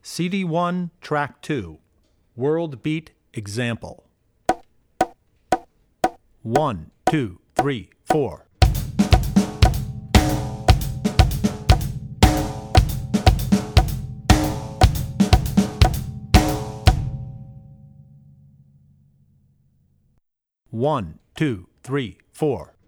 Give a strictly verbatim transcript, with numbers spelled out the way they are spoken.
C D one, Track two, World Beat Example. One, two, three, four. One, two, three, four.